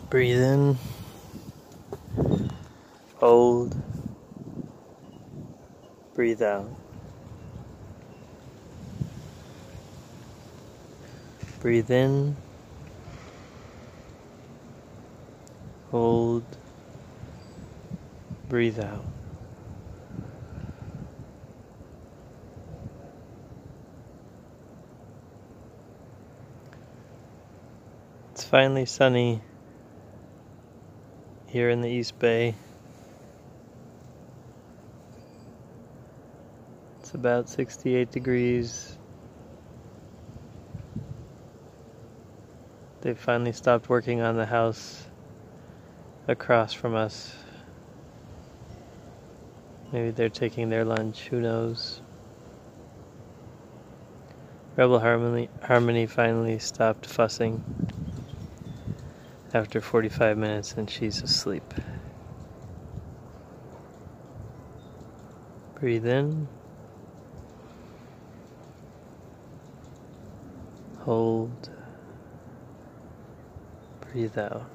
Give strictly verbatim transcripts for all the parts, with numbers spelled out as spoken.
Breathe in, hold, breathe out. Breathe in, hold, breathe out. It's finally sunny here in the East Bay. It's about sixty-eight degrees. They finally stopped working on the house across from us. Maybe they're taking their lunch, who knows. Rebel Harmony, Harmony finally stopped fussing after forty-five minutes and she's asleep. Breathe in. Hold. Breathe out.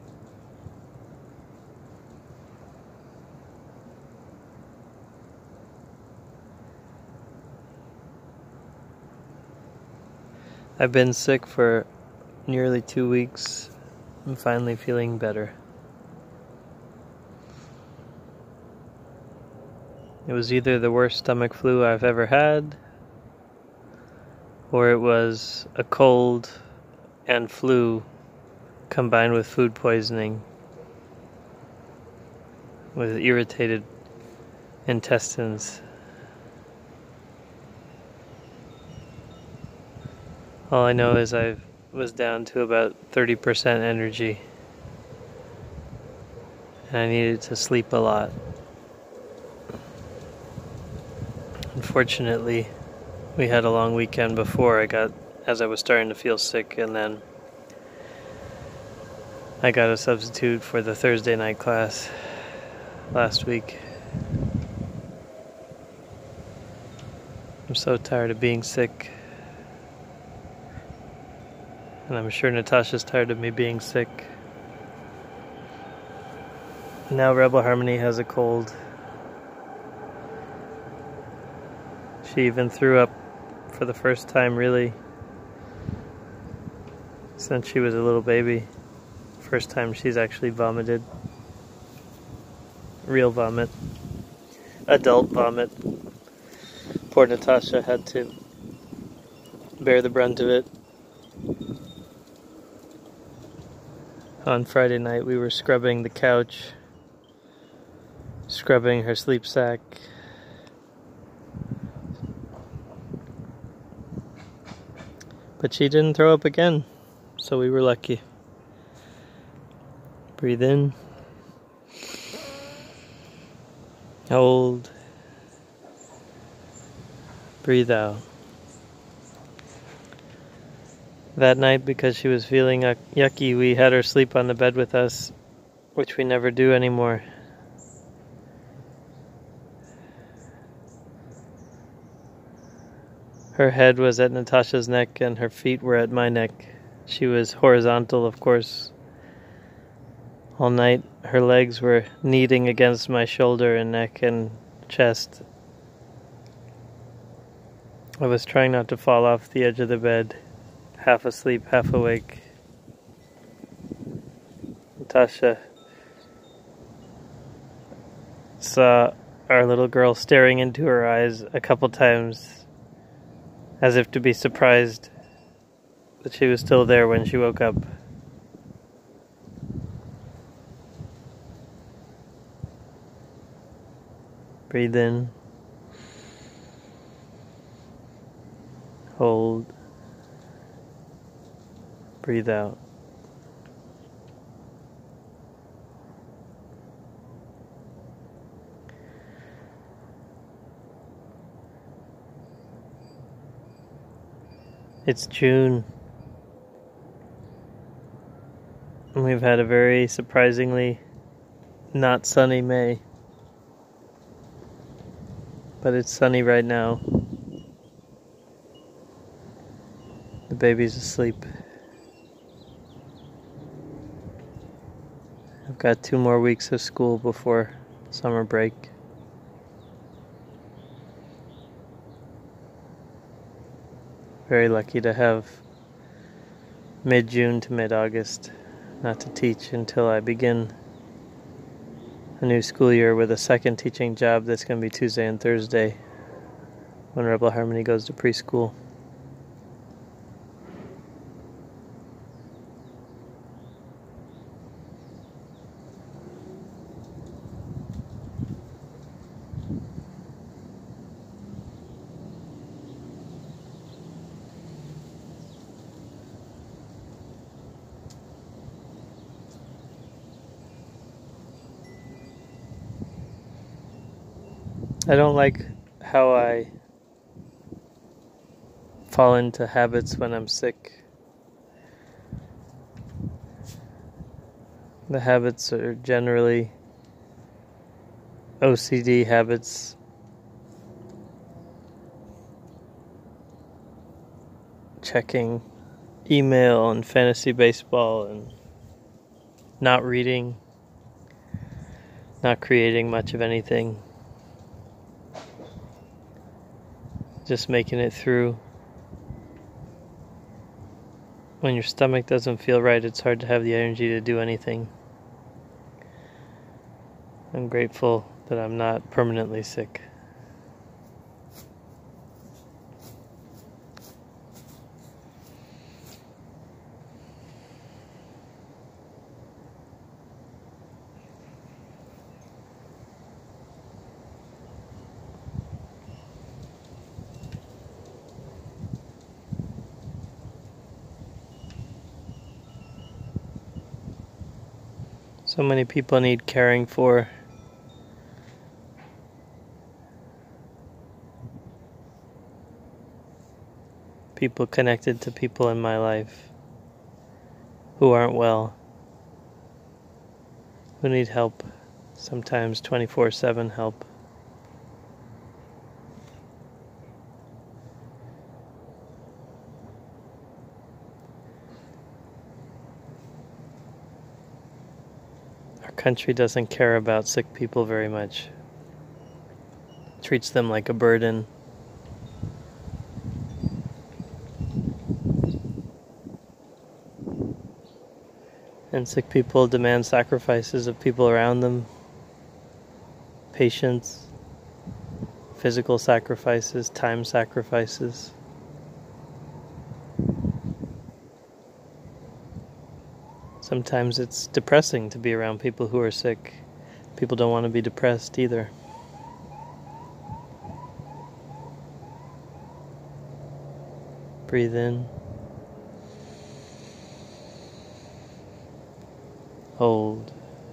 I've been sick for nearly two weeks. I'm finally feeling better. It was either the worst stomach flu I've ever had, or it was a cold and flu combined with food poisoning with irritated intestines. All I know is I was down to about thirty percent energy and I needed to sleep a lot. Unfortunately, we had a long weekend before I got, as I was starting to feel sick, and then I got a substitute for the Thursday night class last week. I'm so tired of being sick. And I'm sure Natasha's tired of me being sick. Now Rebel Harmony has a cold. She even threw up for the first time, really, since she was a little baby. First time she's actually vomited. Real vomit. Adult vomit. Poor Natasha had to bear the brunt of it. On Friday night we were scrubbing the couch, scrubbing her sleep sack. But she didn't throw up again, so we were lucky. Breathe in. Hold. Breathe out. That night, because she was feeling yucky, we had her sleep on the bed with us, which we never do anymore. Her head was at Natasha's neck and her feet were at my neck. She was horizontal, of course. All night, her legs were kneading against my shoulder and neck and chest. I was trying not to fall off the edge of the bed. Half asleep, half awake. Natasha saw our little girl staring into her eyes a couple times, as if to be surprised that she was still there when she woke up. Breathe in. Hold. Breathe out. It's June. And we've had a very surprisingly not sunny May. But it's sunny right now. The baby's asleep. got two more weeks of school before summer break. Very lucky to have mid-June to mid-August not to teach until I begin a new school year with a second teaching job that's going to be Tuesday and Thursday when Rebel Harmony goes to preschool. I don't like how I fall into habits when I'm sick. The habits are generally O C D habits. Checking email and fantasy baseball and not reading, not creating much of anything. Just making it through. When your stomach doesn't feel right, it's hard to have the energy to do anything. I'm grateful that I'm not permanently sick. So many people need caring for. People connected to people in my life who aren't well, who need help, sometimes twenty-four seven help. Our country doesn't care about sick people very much. Treats them like a burden. And sick people demand sacrifices of people around them. Patience, physical sacrifices, time sacrifices. Sometimes it's depressing to be around people who are sick. People don't want to be depressed either. Breathe in. Hold.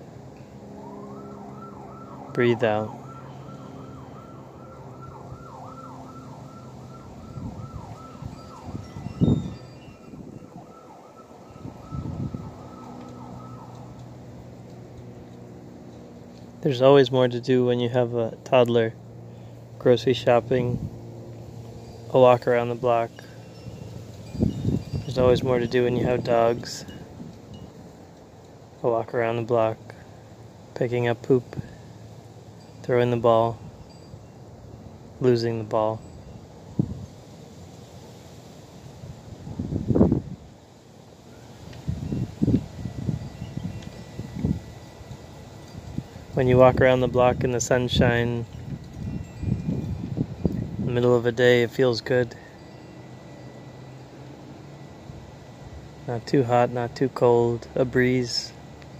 Breathe out. There's always more to do when you have a toddler. Grocery shopping, a walk around the block. There's always more to do when you have dogs. A walk around the block, picking up poop, throwing the ball, losing the ball. When you walk around the block in the sunshine, in the middle of a day, it feels good. Not too hot, not too cold, a breeze.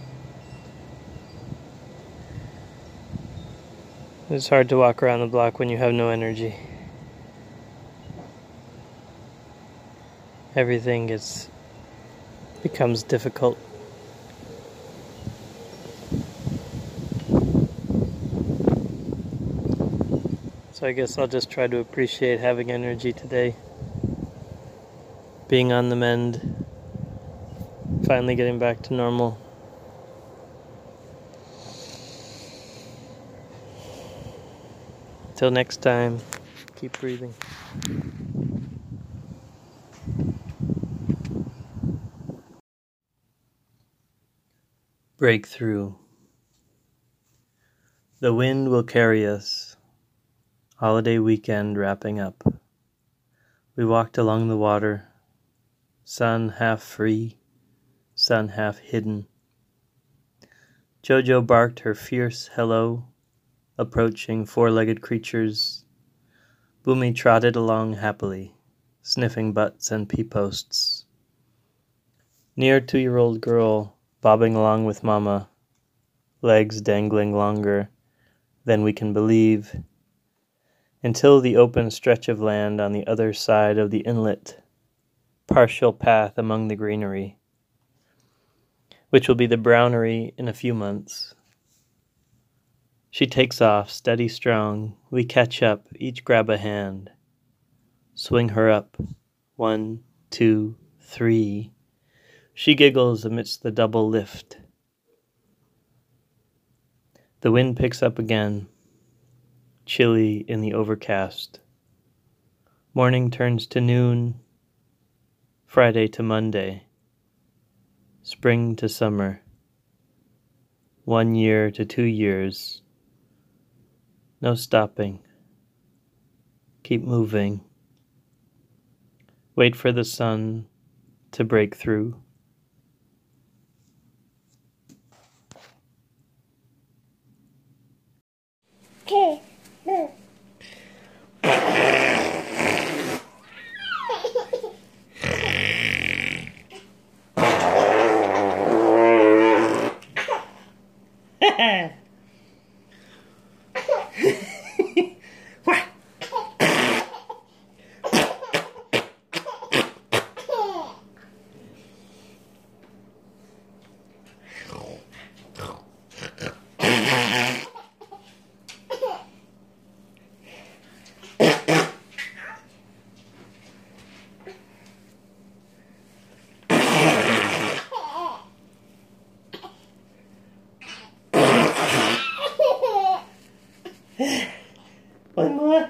It's hard to walk around the block when you have no energy. Everything gets becomes difficult. So I guess I'll just try to appreciate having energy today. Being on the mend. Finally getting back to normal. Till next time, keep breathing. Breakthrough. The wind will carry us, holiday weekend wrapping up. We walked along the water, sun half free, sun half hidden. Jojo barked her fierce hello, approaching four-legged creatures. Boomy trotted along happily, sniffing butts and pea-posts. Near two-year-old girl bobbing along with Mama, legs dangling longer than we can believe, until the open stretch of land on the other side of the inlet, partial path among the greenery, which will be the brownery in a few months. She takes off, steady strong. We catch up, each grab a hand. Swing her up. One, two, three. She giggles amidst the double lift. The wind picks up again, chilly in the overcast. Morning turns to noon, Friday to Monday, spring to summer, one year to two years. No stopping. Keep moving. Wait for the sun to break through. Okay. One more.